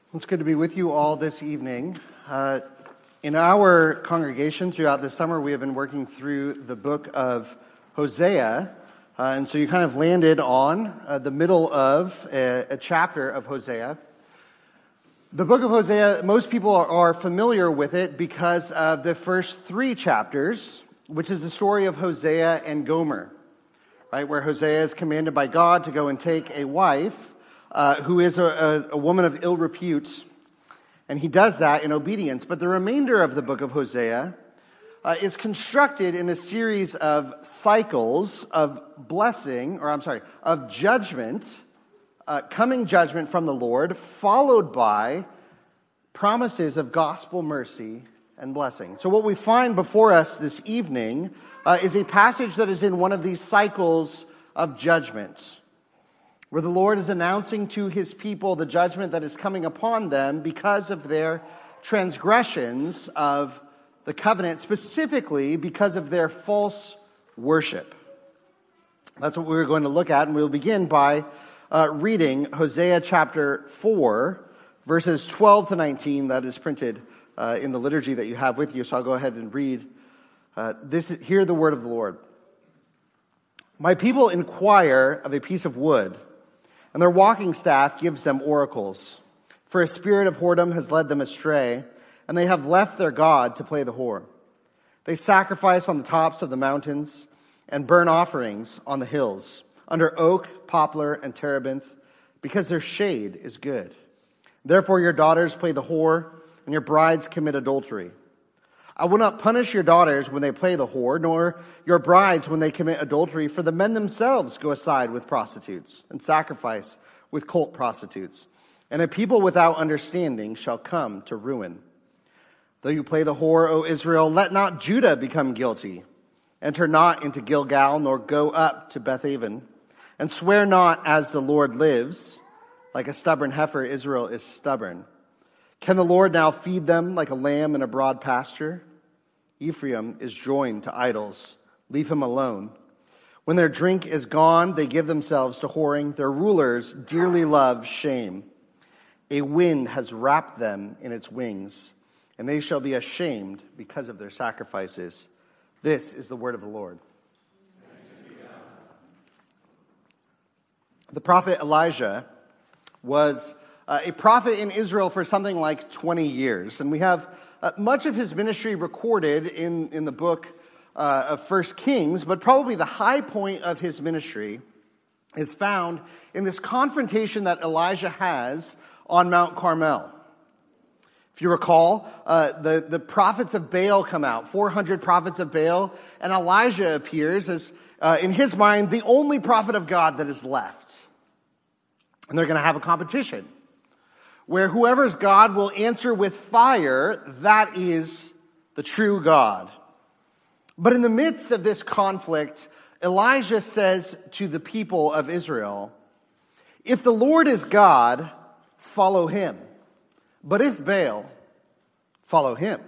It's good to be with you all this evening. In our congregation throughout the summer, we have been working through the book of Hosea, and so you kind of landed on the middle of a chapter of Hosea. The book of Hosea, most people are familiar with it because of the first three chapters, which is the story of Hosea and Gomer, right, where Hosea is commanded by God to go and take a wife who is a woman of ill repute, and he does that in obedience. But the remainder of the book of Hosea is constructed in a series of cycles of of judgment, coming judgment from the Lord, followed by promises of gospel mercy and blessing. So what we find before us this evening is a passage that is in one of these cycles of judgment, where the Lord is announcing to his people the judgment that is coming upon them because of their transgressions of the covenant, specifically because of their false worship. That's what we're going to look at, and we'll begin by reading Hosea chapter 4, verses 12 to 19. That is printed in the liturgy that you have with you, so I'll go ahead and read hear the word of the Lord. My people inquire of a piece of wood, and their walking staff gives them oracles. For a spirit of whoredom has led them astray, and they have left their God to play the whore. They sacrifice on the tops of the mountains and burn offerings on the hills, under oak, poplar, and terebinth, because their shade is good. Therefore your daughters play the whore, and your brides commit adultery. I will not punish your daughters when they play the whore, nor your brides when they commit adultery, for the men themselves go aside with prostitutes and sacrifice with cult prostitutes. And a people without understanding shall come to ruin. Though you play the whore, O Israel, let not Judah become guilty. Enter not into Gilgal, nor go up to Bethaven. And swear not as the Lord lives. Like a stubborn heifer, Israel is stubborn. Can the Lord now feed them like a lamb in a broad pasture? Ephraim is joined to idols. Leave him alone. When their drink is gone, they give themselves to whoring. Their rulers dearly love shame. A wind has wrapped them in its wings, and they shall be ashamed because of their sacrifices. This is the word of the Lord. The prophet Elijah was a prophet in Israel for something like 20 years, and we have much of his ministry recorded in the book of 1 Kings, but probably the high point of his ministry is found in this confrontation that Elijah has on Mount Carmel. If you recall, the prophets of Baal come out, 400 prophets of Baal, and Elijah appears as, in his mind, the only prophet of God that is left. And they're going to have a competition where whoever's God will answer with fire, that is the true God. But in the midst of this conflict, Elijah says to the people of Israel, if the Lord is God, follow him. But if Baal, follow him.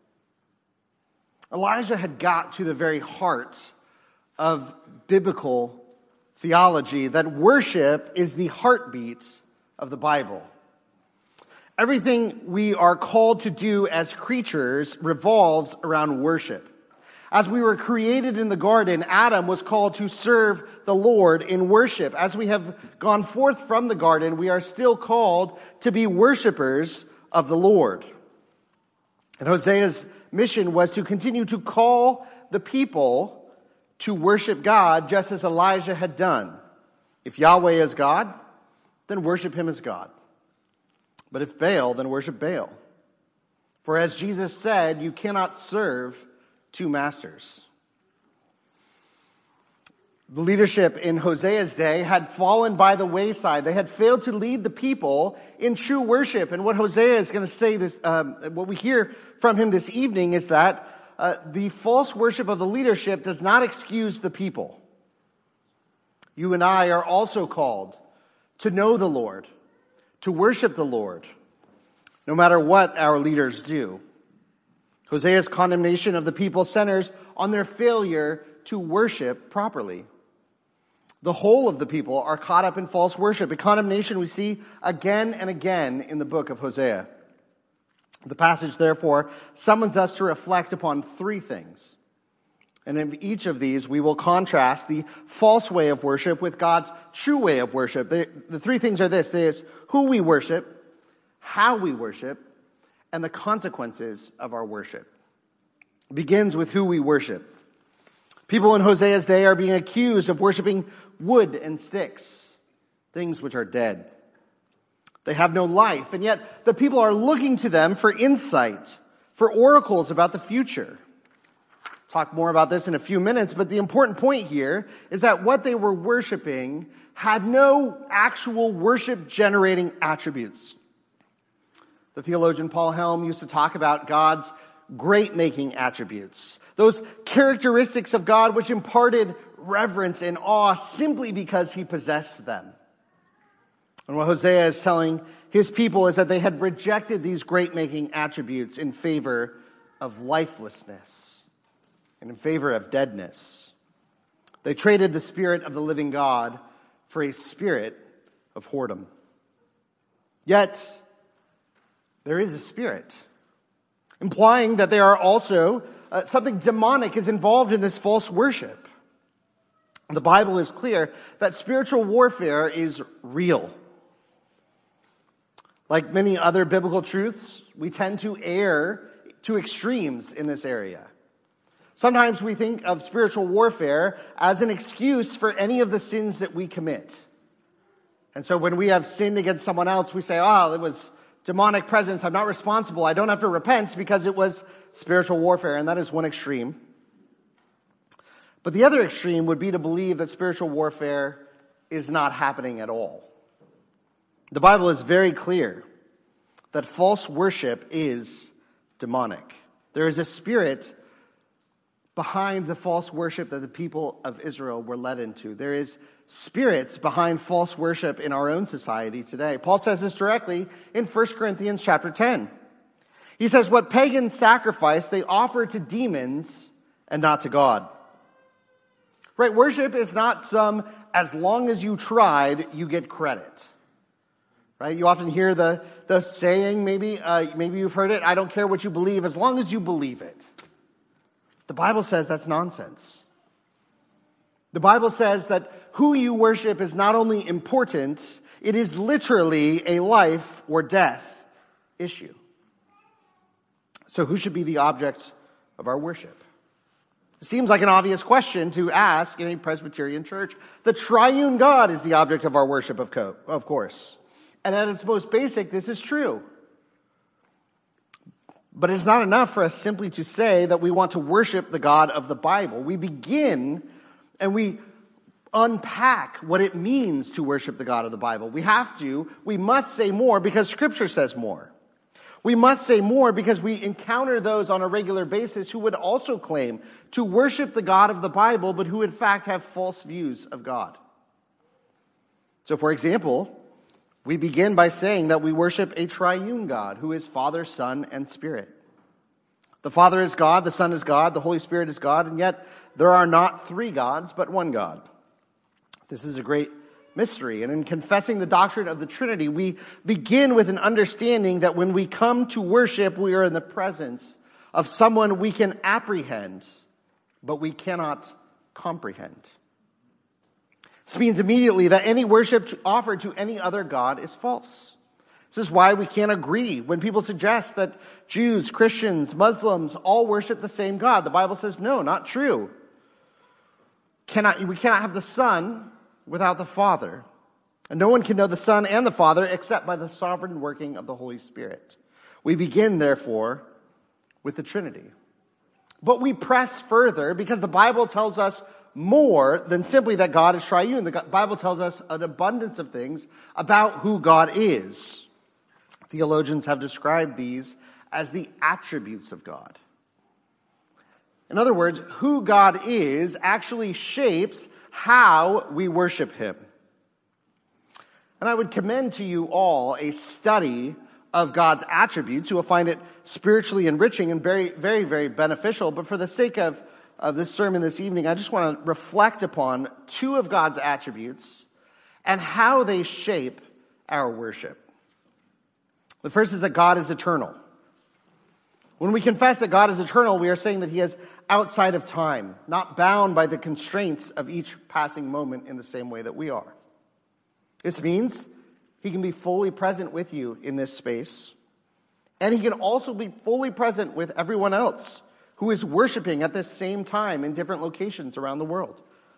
Elijah had got to the very heart of biblical theology, that worship is the heartbeat of the Bible. Everything we are called to do as creatures revolves around worship. As we were created in the garden, Adam was called to serve the Lord in worship. As we have gone forth from the garden, we are still called to be worshipers of the Lord. And Hosea's mission was to continue to call the people to worship God just as Elijah had done. If Yahweh is God, then worship him as God. But if Baal, then worship Baal. For as Jesus said, you cannot serve two masters. The leadership in Hosea's day had fallen by the wayside. They had failed to lead the people in true worship. And what Hosea is going to say, what we hear from him this evening is that the false worship of the leadership does not excuse the people. You and I are also called to know the Lord, to worship the Lord, no matter what our leaders do. Hosea's condemnation of the people centers on their failure to worship properly. The whole of the people are caught up in false worship, a condemnation we see again and again in the book of Hosea. The passage, therefore, summons us to reflect upon three things. And in each of these, we will contrast the false way of worship with God's true way of worship. The three things are this. There's who we worship, how we worship, and the consequences of our worship. It begins with who we worship. People in Hosea's day are being accused of worshiping wood and sticks, things which are dead. They have no life, and yet the people are looking to them for insight, for oracles about the future. Talk more about this in a few minutes, but the important point here is that what they were worshiping had no actual worship-generating attributes. The theologian Paul Helm used to talk about God's great-making attributes, those characteristics of God which imparted reverence and awe simply because he possessed them. And what Hosea is telling his people is that they had rejected these great-making attributes in favor of lifelessness and in favor of deadness. They traded the spirit of the living God for a spirit of whoredom. Yet, there is a spirit, implying that there are also something demonic is involved in this false worship. The Bible is clear that spiritual warfare is real. Like many other biblical truths, we tend to err to extremes in this area. Sometimes we think of spiritual warfare as an excuse for any of the sins that we commit. And so when we have sinned against someone else, we say, it was demonic presence. I'm not responsible. I don't have to repent because it was spiritual warfare. And that is one extreme. But the other extreme would be to believe that spiritual warfare is not happening at all. The Bible is very clear that false worship is demonic. There is a spirit behind the false worship that the people of Israel were led into. There is spirits behind false worship in our own society today. Paul says this directly in 1 Corinthians chapter 10. He says, what pagans sacrifice, they offer to demons and not to God. Right? Worship is not some, as long as you tried, you get credit. Right? You often hear the saying, maybe you've heard it, I don't care what you believe, as long as you believe it. The Bible says that's nonsense. The Bible says that who you worship is not only important, it is literally a life or death issue. So who should be the object of our worship? It seems like an obvious question to ask in a Presbyterian church. The triune God is the object of our worship, of course. And at its most basic, this is true. But it's not enough for us simply to say that we want to worship the God of the Bible. We begin and we unpack what it means to worship the God of the Bible. We must say more because Scripture says more. We must say more because we encounter those on a regular basis who would also claim to worship the God of the Bible, but who in fact have false views of God. So, for example, we begin by saying that we worship a triune God who is Father, Son, and Spirit. The Father is God, the Son is God, the Holy Spirit is God, and yet there are not three gods, but one God. This is a great mystery. And in confessing the doctrine of the Trinity, we begin with an understanding that when we come to worship, we are in the presence of someone we can apprehend, but we cannot comprehend. This means immediately that any worship offered to any other God is false. This is why we can't agree when people suggest that Jews, Christians, Muslims all worship the same God. The Bible says, no, not true. We cannot have the Son without the Father. And no one can know the Son and the Father except by the sovereign working of the Holy Spirit. We begin, therefore, with the Trinity. But we press further because the Bible tells us more than simply that God is triune. The Bible tells us an abundance of things about who God is. Theologians have described these as the attributes of God. In other words, who God is actually shapes how we worship him. And I would commend to you all a study of God's attributes. You will find it spiritually enriching and very, very, very beneficial. But for the sake of of this sermon this evening, I just want to reflect upon two of God's attributes and how they shape our worship. The first is that God is eternal. When we confess that God is eternal, we are saying that he is outside of time, not bound by the constraints of each passing moment in the same way that we are. This means he can be fully present with you in this space, and he can also be fully present with everyone else who is worshiping at the same time in different locations around the world.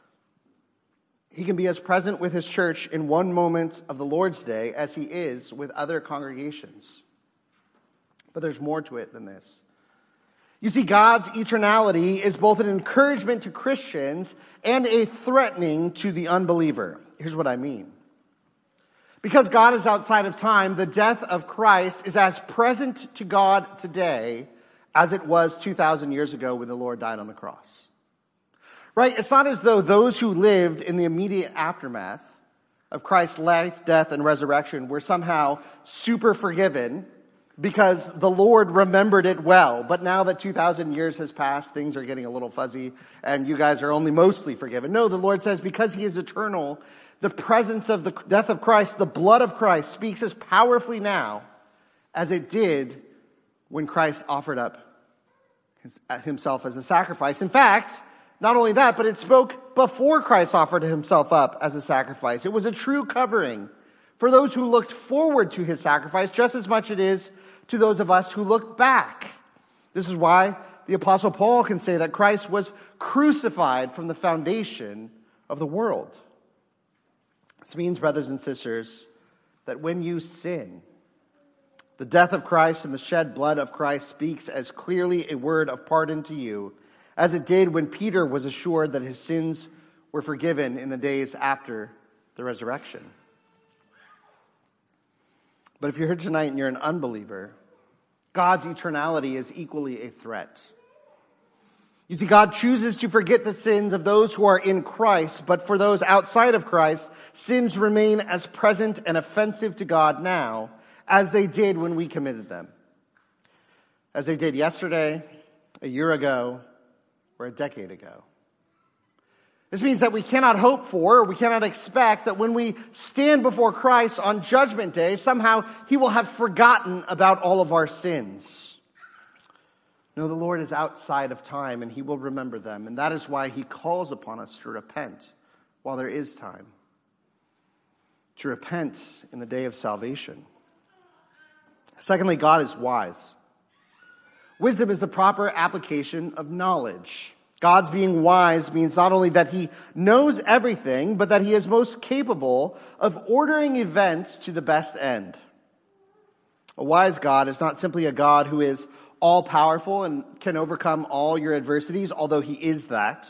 He can be as present with his church in one moment of the Lord's Day as he is with other congregations. But there's more to it than this. You see, God's eternality is both an encouragement to Christians and a threatening to the unbeliever. Here's what I mean. Because God is outside of time, the death of Christ is as present to God today as it was 2,000 years ago when the Lord died on the cross. Right? It's not as though those who lived in the immediate aftermath of Christ's life, death, and resurrection were somehow super forgiven because the Lord remembered it well. But now that 2,000 years has passed, things are getting a little fuzzy, and you guys are only mostly forgiven. No, the Lord says because he is eternal, the presence of the death of Christ, the blood of Christ, speaks as powerfully now as it did when Christ offered up himself as a sacrifice. In fact, not only that, but it spoke before Christ offered himself up as a sacrifice. It was a true covering for those who looked forward to his sacrifice, just as much it is to those of us who look back. This is why the Apostle Paul can say that Christ was crucified from the foundation of the world. This means, brothers and sisters, that when you sin, the death of Christ and the shed blood of Christ speaks as clearly a word of pardon to you as it did when Peter was assured that his sins were forgiven in the days after the resurrection. But if you're here tonight and you're an unbeliever, God's eternality is equally a threat. You see, God chooses to forget the sins of those who are in Christ, but for those outside of Christ, sins remain as present and offensive to God now as they did when we committed them. As they did yesterday, a year ago, or a decade ago. This means that we cannot hope for, or we cannot expect that when we stand before Christ on Judgment Day, somehow he will have forgotten about all of our sins. No, the Lord is outside of time, and he will remember them, and that is why he calls upon us to repent while there is time. To repent in the day of salvation. Secondly, God is wise. Wisdom is the proper application of knowledge. God's being wise means not only that he knows everything, but that he is most capable of ordering events to the best end. A wise God is not simply a God who is all-powerful and can overcome all your adversities, although he is that.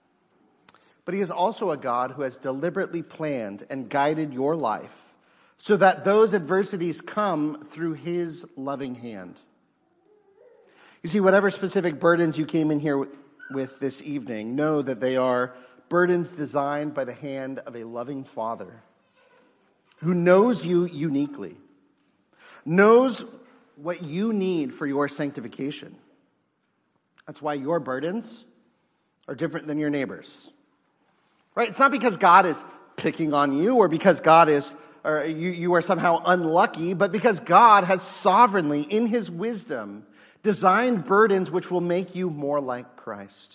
But he is also a God who has deliberately planned and guided your life so that those adversities come through his loving hand. You see, whatever specific burdens you came in here with this evening, know that they are burdens designed by the hand of a loving Father who knows you uniquely, knows what you need for your sanctification. That's why your burdens are different than your neighbors. Right? It's not because God is picking on you or because you are somehow unlucky, but because God has sovereignly, in his wisdom, designed burdens which will make you more like Christ.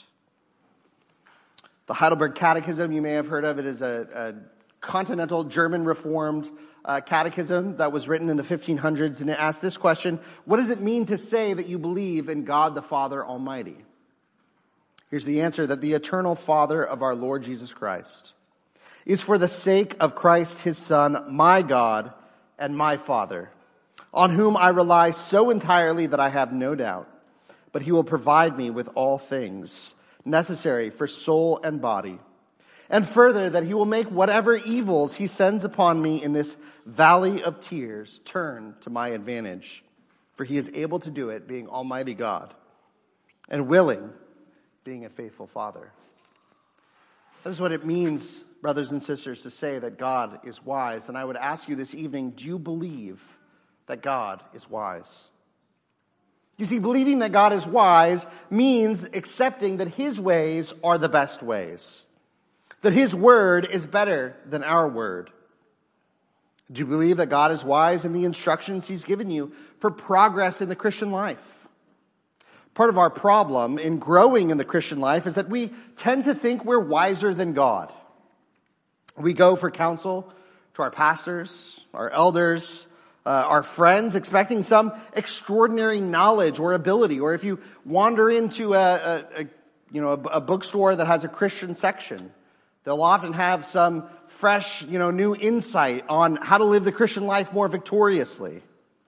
The Heidelberg Catechism, you may have heard of it, is a continental German Reformed catechism that was written in the 1500s, and it asks this question: what does it mean to say that you believe in God the Father Almighty? Here's the answer: that the eternal Father of our Lord Jesus Christ is, for the sake of Christ his Son, my God and my Father, on whom I rely so entirely that I have no doubt, but he will provide me with all things necessary for soul and body. And further, that he will make whatever evils he sends upon me in this valley of tears turn to my advantage. For he is able to do it, being Almighty God, and willing, being a faithful Father. That is what it means, brothers and sisters, to say that God is wise. And I would ask you this evening, do you believe that God is wise? You see, believing that God is wise means accepting that his ways are the best ways, that his word is better than our word. Do you believe that God is wise in the instructions he's given you for progress in the Christian life? Part of our problem in growing in the Christian life is that we tend to think we're wiser than God. We go for counsel to our pastors, our elders, our friends, expecting some extraordinary knowledge or ability. Or if you wander into a bookstore that has a Christian section, they'll often have some fresh, new insight on how to live the Christian life more victoriously.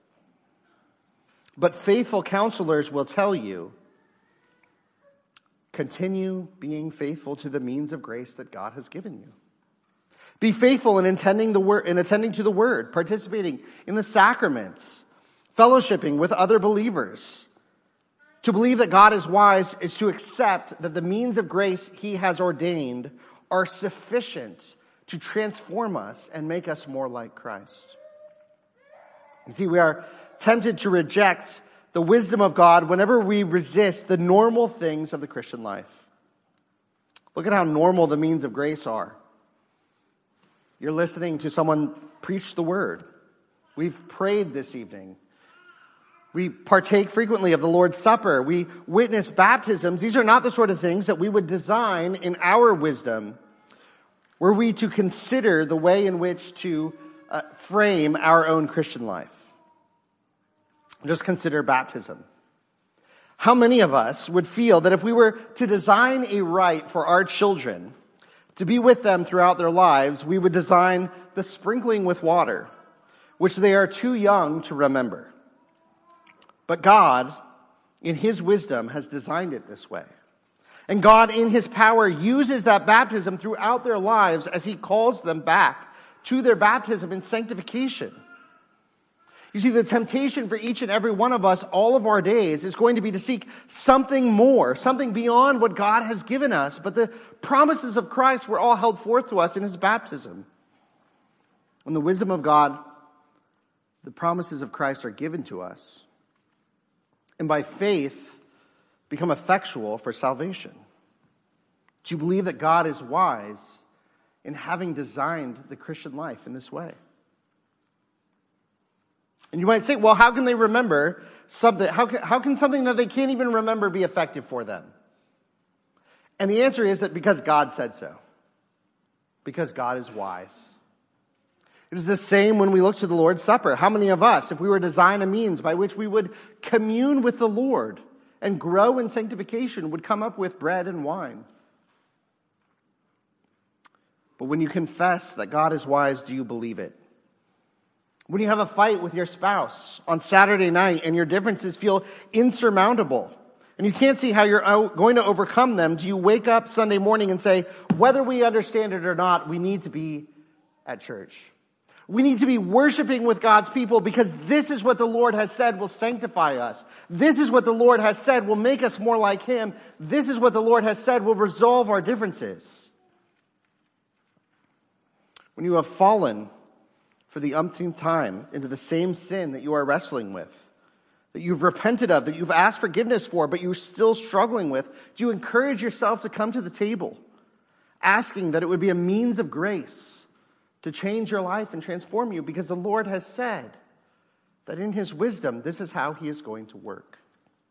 But faithful counselors will tell you, continue being faithful to the means of grace that God has given you. Be faithful in attending to the word, participating in the sacraments, fellowshipping with other believers. To believe that God is wise is to accept that the means of grace he has ordained are sufficient to transform us and make us more like Christ. You see, we are tempted to reject the wisdom of God whenever we resist the normal things of the Christian life. Look at how normal the means of grace are. You're listening to someone preach the word. We've prayed this evening. We partake frequently of the Lord's Supper. We witness baptisms. These are not the sort of things that we would design in our wisdom were we to consider the way in which to frame our own Christian life. Just consider baptism. How many of us would feel that if we were to design a rite for our children to be with them throughout their lives, we would design the sprinkling with water, which they are too young to remember? But God, in his wisdom, has designed it this way. And God, in his power, uses that baptism throughout their lives as he calls them back to their baptism in sanctification. You see, the temptation for each and every one of us all of our days is going to be to seek something more, something beyond what God has given us. But the promises of Christ were all held forth to us in his baptism. In the wisdom of God, the promises of Christ are given to us, and by faith become effectual for salvation. Do you believe that God is wise in having designed the Christian life in this way? And you might say, well, how can they remember something? How can something that they can't even remember be effective for them? And the answer is that because God said so. Because God is wise. It is the same when we look to the Lord's Supper. How many of us, if we were to design a means by which we would commune with the Lord and grow in sanctification, would come up with bread and wine? But when you confess that God is wise, do you believe it? When you have a fight with your spouse on Saturday night and your differences feel insurmountable and you can't see how you're going to overcome them, do you wake up Sunday morning and say, whether we understand it or not, we need to be at church? We need to be worshiping with God's people because this is what the Lord has said will sanctify us. This is what the Lord has said will make us more like him. This is what the Lord has said will resolve our differences. When you have fallen for the umpteenth time into the same sin that you are wrestling with, that you've repented of, that you've asked forgiveness for, but you're still struggling with, do you encourage yourself to come to the table, asking that it would be a means of grace to change your life and transform you, because the Lord has said that in his wisdom, this is how he is going to work.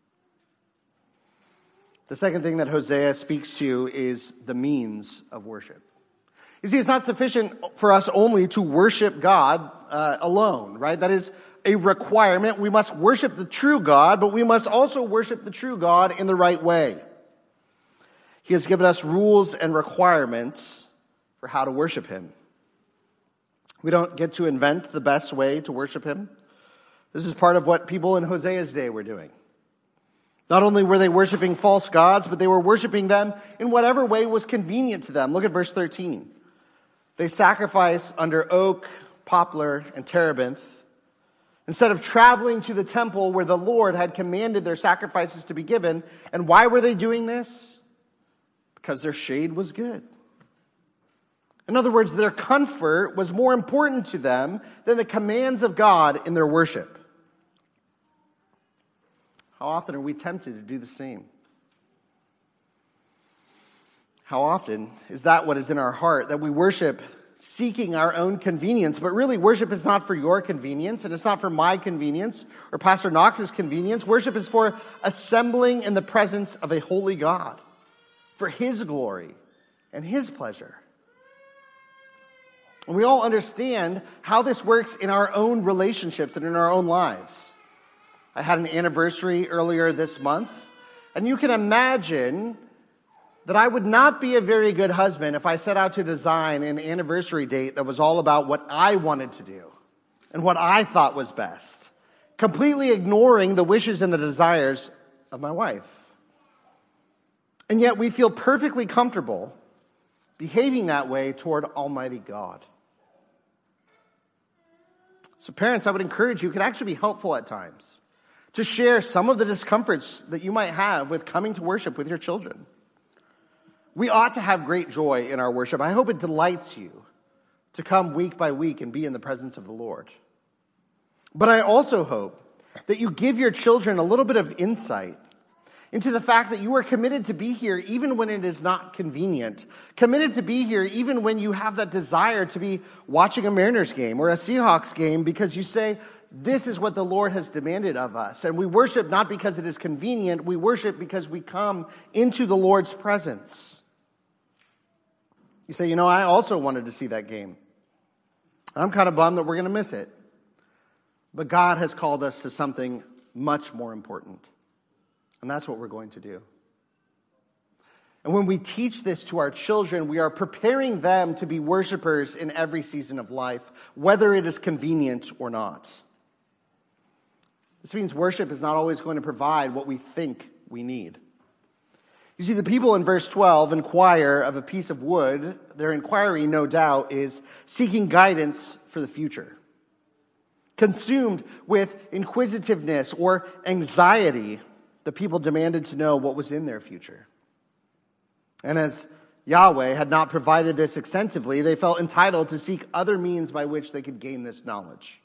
The second thing that Hosea speaks to is the means of worship. You see, it's not sufficient for us only to worship God alone, right? That is a requirement. We must worship the true God, but we must also worship the true God in the right way. He has given us rules and requirements for how to worship him. We don't get to invent the best way to worship him. This is part of what people in Hosea's day were doing. Not only were they worshiping false gods, but they were worshiping them in whatever way was convenient to them. Look at verse 13. They sacrifice under oak, poplar, and terebinth, instead of traveling to the temple where the Lord had commanded their sacrifices to be given. And why were they doing this? Because their shade was good. In other words, their comfort was more important to them than the commands of God in their worship. How often are we tempted to do the same? How often is that what is in our heart, that we worship seeking our own convenience, but really worship is not for your convenience, and it's not for my convenience or Pastor Knox's convenience. Worship is for assembling in the presence of a holy God, for His glory and His pleasure. And we all understand how this works in our own relationships and in our own lives. I had an anniversary earlier this month, and you can imagine that I would not be a very good husband if I set out to design an anniversary date that was all about what I wanted to do and what I thought was best, completely ignoring the wishes and the desires of my wife. And yet we feel perfectly comfortable behaving that way toward Almighty God. So parents, I would encourage you, it could actually be helpful at times to share some of the discomforts that you might have with coming to worship with your children. We ought to have great joy in our worship. I hope it delights you to come week by week and be in the presence of the Lord. But I also hope that you give your children a little bit of insight into the fact that you are committed to be here even when it is not convenient, committed to be here even when you have that desire to be watching a Mariners game or a Seahawks game because you say, this is what the Lord has demanded of us. And we worship not because it is convenient, we worship because we come into the Lord's presence. You say, I also wanted to see that game. I'm kind of bummed that we're going to miss it. But God has called us to something much more important. And that's what we're going to do. And when we teach this to our children, we are preparing them to be worshipers in every season of life, whether it is convenient or not. This means worship is not always going to provide what we think we need. You see, the people in verse 12 inquire of a piece of wood. Their inquiry, no doubt, is seeking guidance for the future. Consumed with inquisitiveness or anxiety, the people demanded to know what was in their future. And as Yahweh had not provided this extensively, they felt entitled to seek other means by which they could gain this knowledge.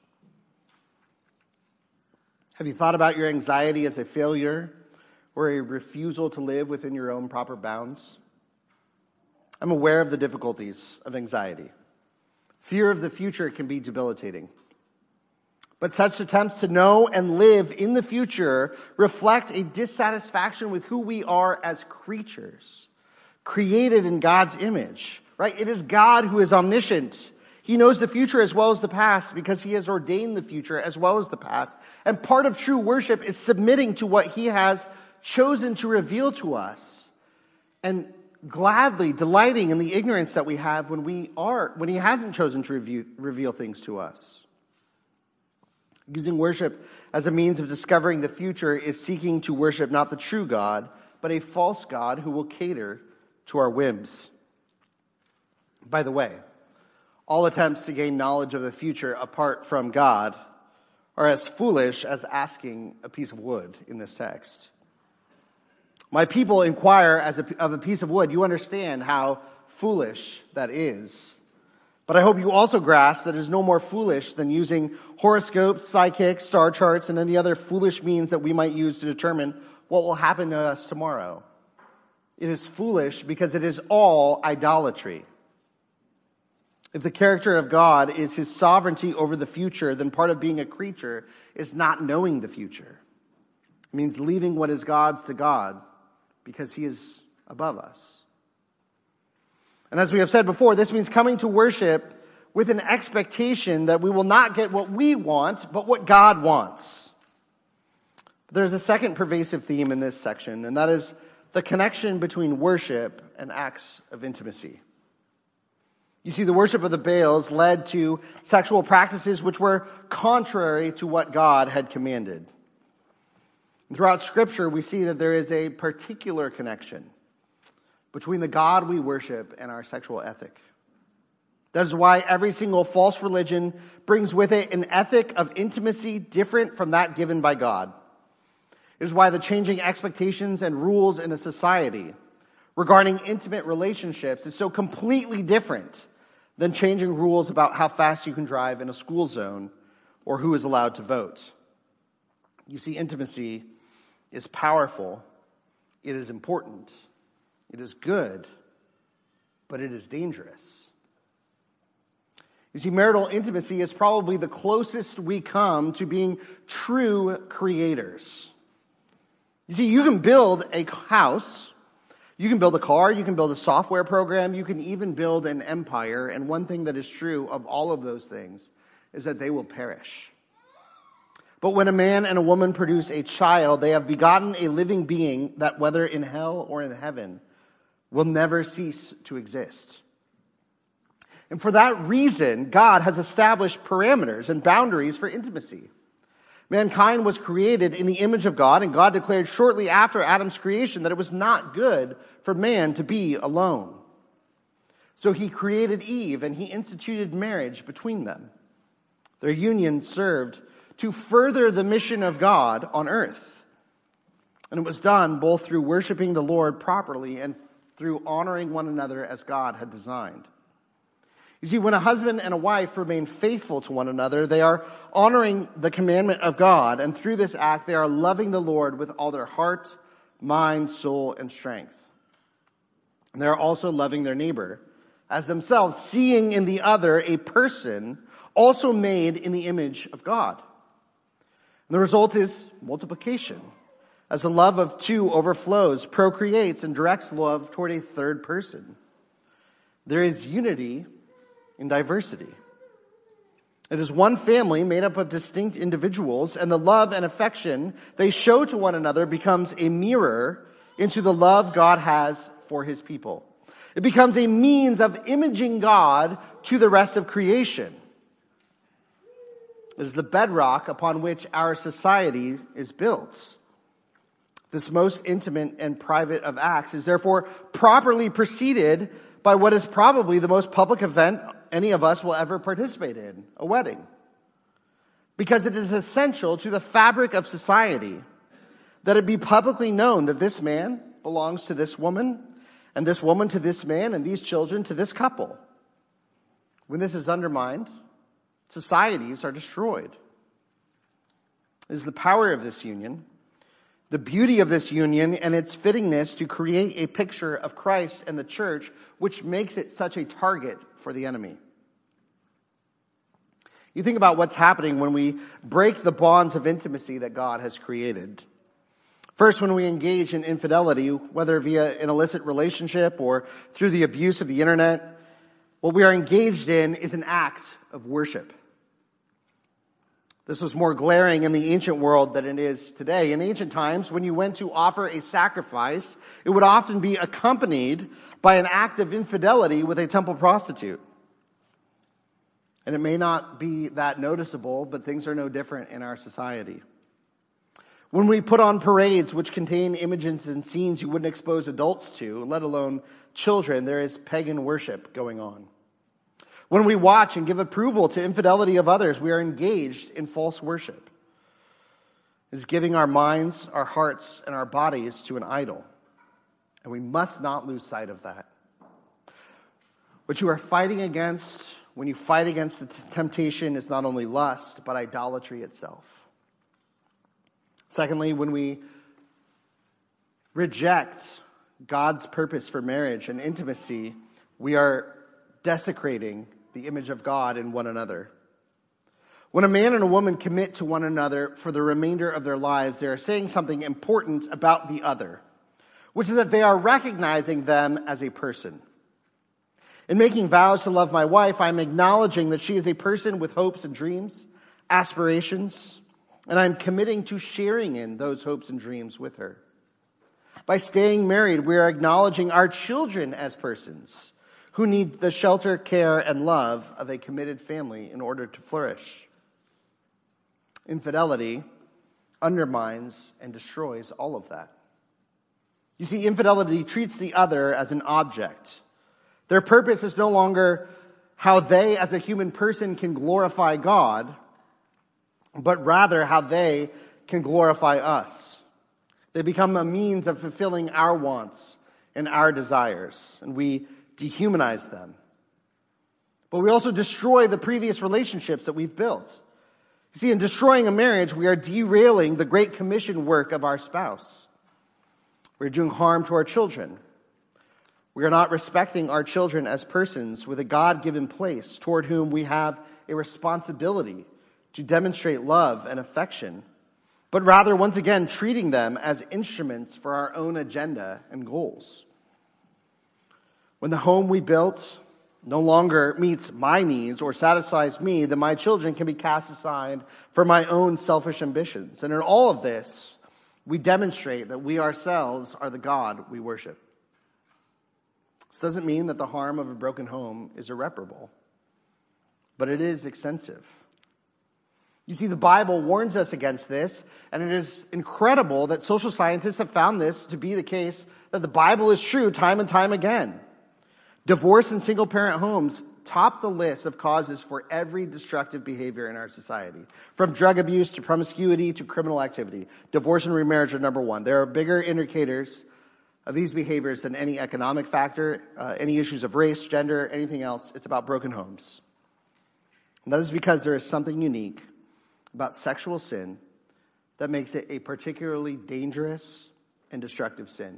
Have you thought about your anxiety as a failure or a refusal to live within your own proper bounds? I'm aware of the difficulties of anxiety. Fear of the future can be debilitating. But such attempts to know and live in the future reflect a dissatisfaction with who we are as creatures, created in God's image, right? It is God who is omniscient. He knows the future as well as the past because He has ordained the future as well as the past. And part of true worship is submitting to what He has chosen to reveal to us and gladly delighting in the ignorance that we have when He hasn't chosen to reveal things to us. Using worship as a means of discovering the future is seeking to worship not the true God, but a false God who will cater to our whims. By the way, all attempts to gain knowledge of the future apart from God are as foolish as asking a piece of wood in this text. My people inquire of a piece of wood. You understand how foolish that is. But I hope you also grasp that it is no more foolish than using horoscopes, psychics, star charts, and any other foolish means that we might use to determine what will happen to us tomorrow. It is foolish because it is all idolatry. If the character of God is His sovereignty over the future, then part of being a creature is not knowing the future. It means leaving what is God's to God because He is above us. And as we have said before, this means coming to worship with an expectation that we will not get what we want, but what God wants. There's a second pervasive theme in this section, and that is the connection between worship and acts of intimacy. You see, the worship of the Baals led to sexual practices which were contrary to what God had commanded. And throughout Scripture, we see that there is a particular connection between the God we worship and our sexual ethic. That is why every single false religion brings with it an ethic of intimacy different from that given by God. It is why the changing expectations and rules in a society regarding intimate relationships is so completely different than changing rules about how fast you can drive in a school zone or who is allowed to vote. You see, intimacy is powerful, it is important, it is good, but it is dangerous. You see, marital intimacy is probably the closest we come to being true creators. You see, you can build a house, you can build a car, you can build a software program, you can even build an empire, and one thing that is true of all of those things is that they will perish. But when a man and a woman produce a child, they have begotten a living being that, whether in hell or in heaven, will never cease to exist. And for that reason, God has established parameters and boundaries for intimacy. Mankind was created in the image of God, and God declared shortly after Adam's creation that it was not good for man to be alone. So he created Eve, and he instituted marriage between them. Their union served to further the mission of God on earth. And it was done both through worshiping the Lord properly and through honoring one another as God had designed. You see, when a husband and a wife remain faithful to one another, they are honoring the commandment of God, and through this act, they are loving the Lord with all their heart, mind, soul, and strength. And they are also loving their neighbor as themselves, seeing in the other a person also made in the image of God. And the result is multiplication, as the love of two overflows, procreates, and directs love toward a third person. There is unity in diversity. It is one family made up of distinct individuals, and the love and affection they show to one another becomes a mirror into the love God has for his people. It becomes a means of imaging God to the rest of creation. It is the bedrock upon which our society is built. This most intimate and private of acts is therefore properly preceded by what is probably the most public event any of us will ever participate in, a wedding. Because it is essential to the fabric of society that it be publicly known that this man belongs to this woman, and this woman to this man, and these children to this couple. When this is undermined, societies are destroyed. It is the power of this union, the beauty of this union, and its fittingness to create a picture of Christ and the church, which makes it such a target for the enemy. You think about what's happening when we break the bonds of intimacy that God has created. First, when we engage in infidelity, whether via an illicit relationship or through the abuse of the internet, what we are engaged in is an act of worship. This was more glaring in the ancient world than it is today. In ancient times, when you went to offer a sacrifice, it would often be accompanied by an act of infidelity with a temple prostitute. And it may not be that noticeable, but things are no different in our society. When we put on parades which contain images and scenes you wouldn't expose adults to, let alone children, there is pagan worship going on. When we watch and give approval to infidelity of others, we are engaged in false worship. It is giving our minds, our hearts, and our bodies to an idol. And we must not lose sight of that. What you are fighting against when you fight against the temptation is not only lust, but idolatry itself. Secondly, when we reject God's purpose for marriage and intimacy, we are desecrating the image of God in one another. When a man and a woman commit to one another for the remainder of their lives, they are saying something important about the other, which is that they are recognizing them as a person. In making vows to love my wife, I'm acknowledging that she is a person with hopes and dreams, aspirations, and I'm committing to sharing in those hopes and dreams with her. By staying married, we are acknowledging our children as persons who need the shelter, care, and love of a committed family in order to flourish. Infidelity undermines and destroys all of that. You see, infidelity treats the other as an object. Their purpose is no longer how they, as a human person, can glorify God, but rather how they can glorify us. They become a means of fulfilling our wants and our desires, and we dehumanize them. But we also destroy the previous relationships that we've built. You see, in destroying a marriage, we are derailing the Great Commission work of our spouse. We're doing harm to our children. We are not respecting our children as persons with a God-given place toward whom we have a responsibility to demonstrate love and affection, but rather, once again, treating them as instruments for our own agenda and goals. When the home we built no longer meets my needs or satisfies me, then my children can be cast aside for my own selfish ambitions. And in all of this, we demonstrate that we ourselves are the God we worship. This doesn't mean that the harm of a broken home is irreparable, but it is extensive. You see, the Bible warns us against this, and it is incredible that social scientists have found this to be the case, that the Bible is true time and time again. Divorce and single-parent homes top the list of causes for every destructive behavior in our society. From drug abuse to promiscuity to criminal activity, divorce and remarriage are number one. There are bigger indicators of these behaviors than any economic factor, any issues of race, gender, anything else. It's about broken homes. And that is because there is something unique about sexual sin that makes it a particularly dangerous and destructive sin.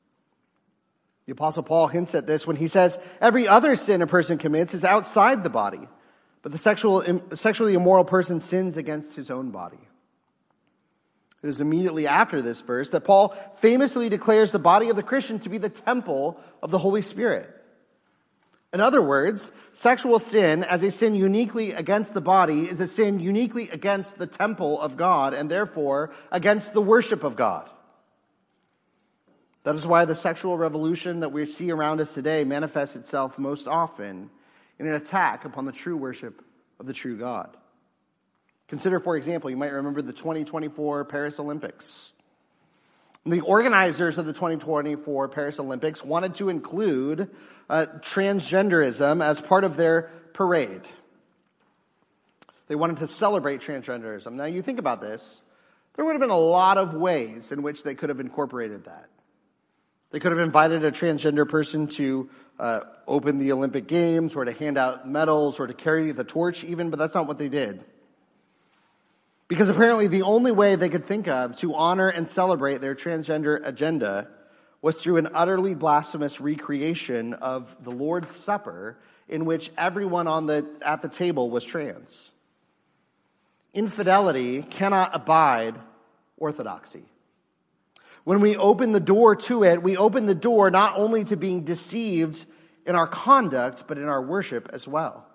The Apostle Paul hints at this when he says, every other sin a person commits is outside the body, but the sexually immoral person sins against his own body. It is immediately after this verse that Paul famously declares the body of the Christian to be the temple of the Holy Spirit. In other words, sexual sin as a sin uniquely against the body is a sin uniquely against the temple of God and therefore against the worship of God. That is why the sexual revolution that we see around us today manifests itself most often in an attack upon the true worship of the true God. Consider, for example, you might remember the 2024 Paris Olympics. The organizers of the 2024 Paris Olympics wanted to include transgenderism as part of their parade. They wanted to celebrate transgenderism. Now, you think about this, there would have been a lot of ways in which they could have incorporated that. They could have invited a transgender person to open the Olympic Games or to hand out medals or to carry the torch even, but that's not what they did. Because apparently the only way they could think of to honor and celebrate their transgender agenda was through an utterly blasphemous recreation of the Lord's Supper in which everyone at the table was trans. Infidelity cannot abide orthodoxy. When we open the door to it, we open the door not only to being deceived in our conduct, but in our worship as well.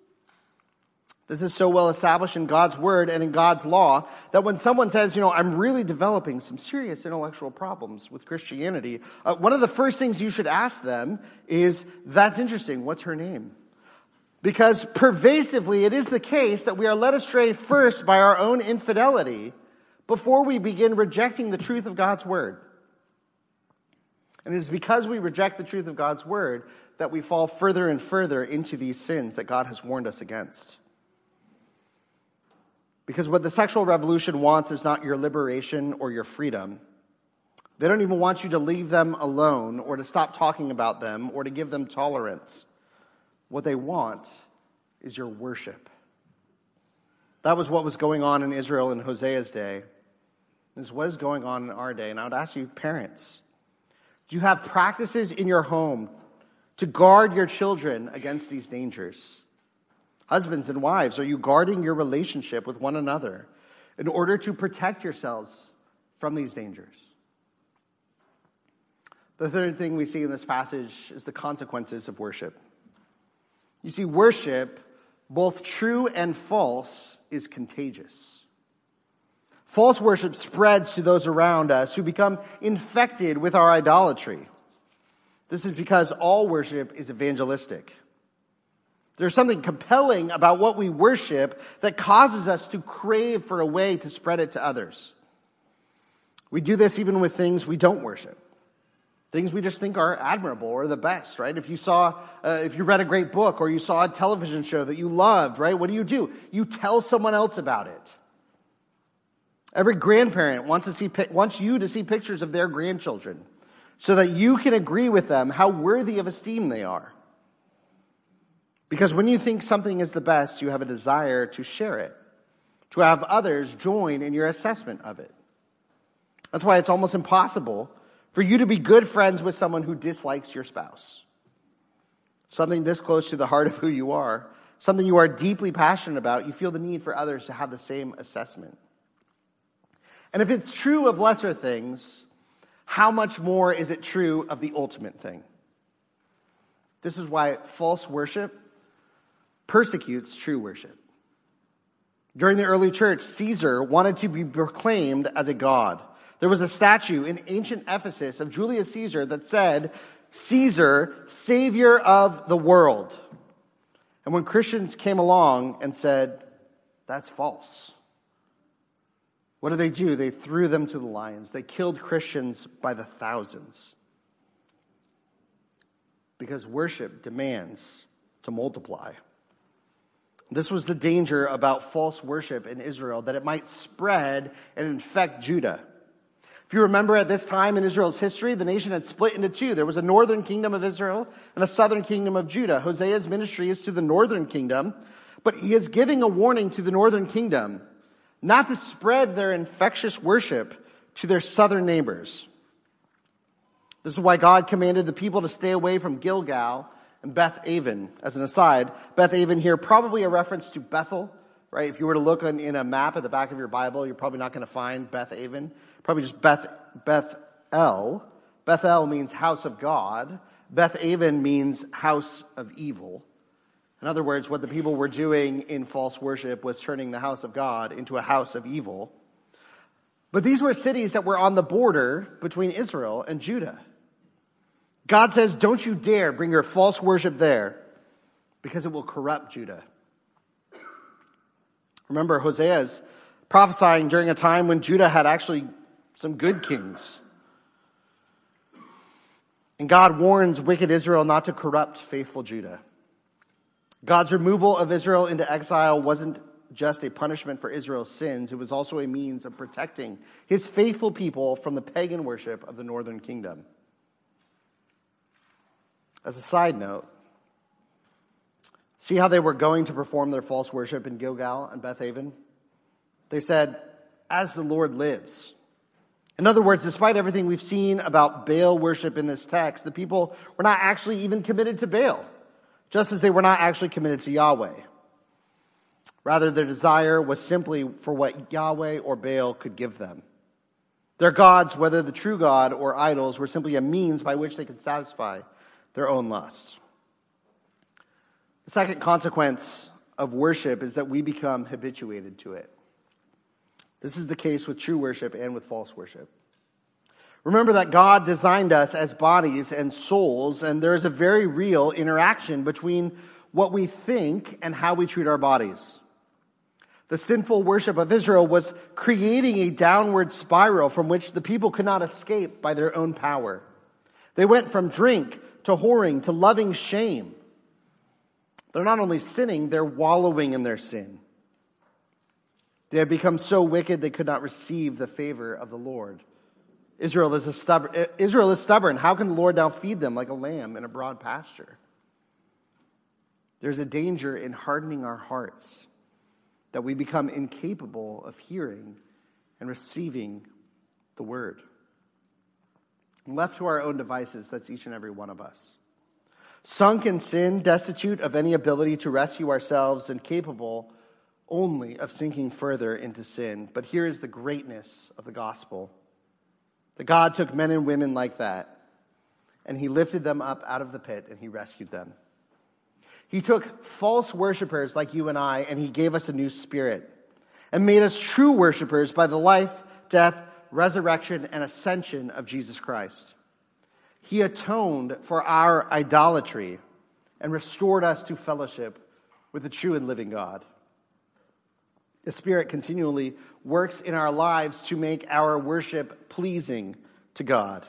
This is so well established in God's word and in God's law that when someone says, I'm really developing some serious intellectual problems with Christianity, one of the first things you should ask them is, that's interesting, what's her name? Because pervasively it is the case that we are led astray first by our own infidelity before we begin rejecting the truth of God's word. And it is because we reject the truth of God's word that we fall further and further into these sins that God has warned us against. Because what the sexual revolution wants is not your liberation or your freedom. They don't even want you to leave them alone or to stop talking about them or to give them tolerance. What they want is your worship. That was what was going on in Israel in Hosea's day. This is what is going on in our day. And I would ask you, parents, do you have practices in your home to guard your children against these dangers? Husbands and wives, are you guarding your relationship with one another in order to protect yourselves from these dangers? The third thing we see in this passage is the consequences of worship. You see, worship, both true and false, is contagious. False worship spreads to those around us who become infected with our idolatry. This is because all worship is evangelistic. There's something compelling about what we worship that causes us to crave for a way to spread it to others. We do this even with things we don't worship. Things we just think are admirable or the best, right? If you read a great book or you saw a television show that you loved, right? What do? You tell someone else about it. Every grandparent wants you to see pictures of their grandchildren so that you can agree with them how worthy of esteem they are. Because when you think something is the best, you have a desire to share it. to have others join in your assessment of it. That's why it's almost impossible for you to be good friends with someone who dislikes your spouse. Something this close to the heart of who you are, something you are deeply passionate about, you feel the need for others to have the same assessment. And if it's true of lesser things, how much more is it true of the ultimate thing? This is why false worship persecutes true worship. During the early church, Caesar wanted to be proclaimed as a god. There was a statue in ancient Ephesus of Julius Caesar that said, "Caesar, savior of the world." And when Christians came along and said, "That's false," what did they do? They threw them to the lions. They killed Christians by the thousands. Because worship demands to multiply. This was the danger about false worship in Israel, that it might spread and infect Judah. If you remember, at this time in Israel's history, the nation had split into two. There was a northern kingdom of Israel and a southern kingdom of Judah. Hosea's ministry is to the northern kingdom, but he is giving a warning to the northern kingdom not to spread their infectious worship to their southern neighbors. This is why God commanded the people to stay away from Gilgal and Beth Aven. As an aside, Beth Aven here, probably a reference to Bethel, right? If you were to look in a map at the back of your Bible, you're probably not going to find Beth Aven. Probably just Beth-El. Beth-El means house of God. Beth Aven means house of evil. In other words, what the people were doing in false worship was turning the house of God into a house of evil. But these were cities that were on the border between Israel and Judah. God says, don't you dare bring your false worship there, because it will corrupt Judah. Remember, Hosea is prophesying during a time when Judah had actually some good kings. And God warns wicked Israel not to corrupt faithful Judah. God's removal of Israel into exile wasn't just a punishment for Israel's sins. It was also a means of protecting his faithful people from the pagan worship of the northern kingdom. As a side note, see how they were going to perform their false worship in Gilgal and Beth Aven? They said, "As the Lord lives." In other words, despite everything we've seen about Baal worship in this text, the people were not actually even committed to Baal, just as they were not actually committed to Yahweh. Rather, their desire was simply for what Yahweh or Baal could give them. Their gods, whether the true God or idols, were simply a means by which they could satisfy their own lusts. The second consequence of worship is that we become habituated to it. This is the case with true worship and with false worship. Remember that God designed us as bodies and souls, and there is a very real interaction between what we think and how we treat our bodies. The sinful worship of Israel was creating a downward spiral from which the people could not escape by their own power. They went from drink to whoring to loving shame. They're not only sinning, they're wallowing in their sin. They had become so wicked they could not receive the favor of the Lord. Israel is stubborn. How can the Lord now feed them like a lamb in a broad pasture? There's a danger in hardening our hearts, that we become incapable of hearing and receiving the word. And left to our own devices, that's each and every one of us. Sunk in sin, destitute of any ability to rescue ourselves, and capable only of sinking further into sin. But here is the greatness of the gospel. That God took men and women like that, and he lifted them up out of the pit, and he rescued them. He took false worshipers like you and I, and he gave us a new spirit, and made us true worshipers by the life, death, resurrection, and ascension of Jesus Christ. He atoned for our idolatry and restored us to fellowship with the true and living God. The Spirit continually works in our lives to make our worship pleasing to God.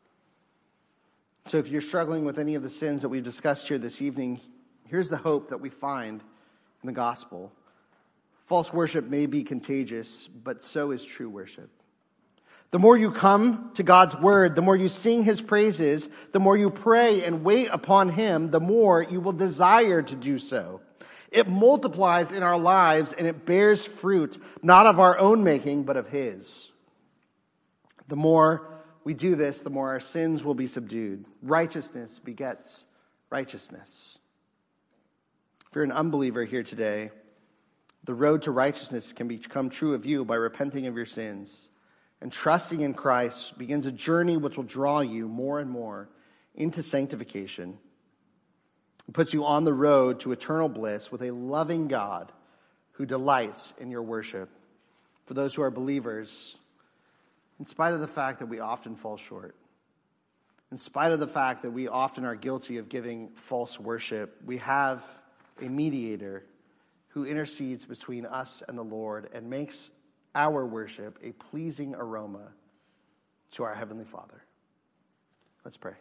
So if you're struggling with any of the sins that we've discussed here this evening, here's the hope that we find in the gospel. False worship may be contagious, but so is true worship. The more you come to God's word, the more you sing his praises, the more you pray and wait upon him, the more you will desire to do so. It multiplies in our lives and it bears fruit, not of our own making, but of His. The more we do this, the more our sins will be subdued. Righteousness begets righteousness. If you're an unbeliever here today, the road to righteousness can become true of you by repenting of your sins. And trusting in Christ begins a journey which will draw you more and more into sanctification. It puts you on the road to eternal bliss with a loving God who delights in your worship. For those who are believers, in spite of the fact that we often fall short, in spite of the fact that we often are guilty of giving false worship, we have a mediator who intercedes between us and the Lord and makes our worship a pleasing aroma to our Heavenly Father. Let's pray.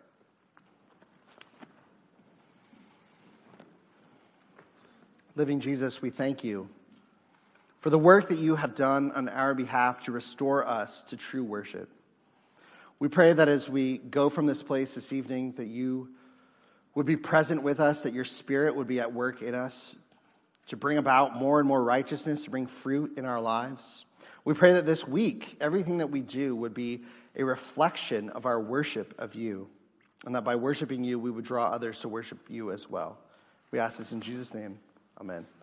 Living Jesus, we thank you for the work that you have done on our behalf to restore us to true worship. We pray that as we go from this place this evening, that you would be present with us, that your Spirit would be at work in us to bring about more and more righteousness, to bring fruit in our lives. We pray that this week, everything that we do would be a reflection of our worship of you, and that by worshiping you, we would draw others to worship you as well. We ask this in Jesus' name. Amen.